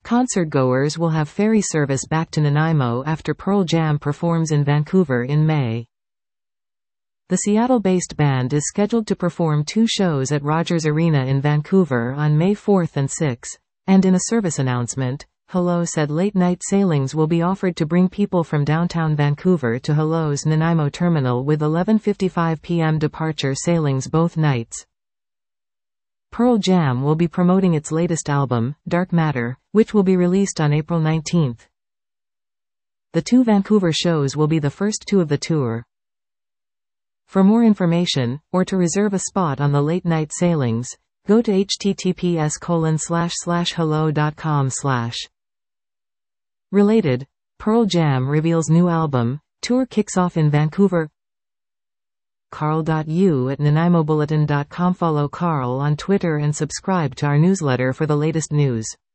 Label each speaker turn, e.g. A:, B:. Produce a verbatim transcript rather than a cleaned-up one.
A: Concertgoers will have ferry service back to Nanaimo after Pearl Jam performs in Vancouver in May. The Seattle-based band is scheduled to perform two shows at Rogers Arena in Vancouver on May fourth and sixth, and in a service announcement, Hello said late-night sailings will be offered to bring people from downtown Vancouver to Hello's Nanaimo terminal with eleven fifty-five p m departure sailings both nights. Pearl Jam will be promoting its latest album, Dark Matter, which will be released on April nineteenth. The two Vancouver shows will be the first two of the tour. For more information, or to reserve a spot on the late-night sailings, go to h t t p s colon slash slash hello dot com slash. Related, Pearl Jam reveals new album, tour kicks off in Vancouver. Carl dot u at nanaimo bulletin dot com. Follow Carl on Twitter and subscribe to our newsletter for the latest news.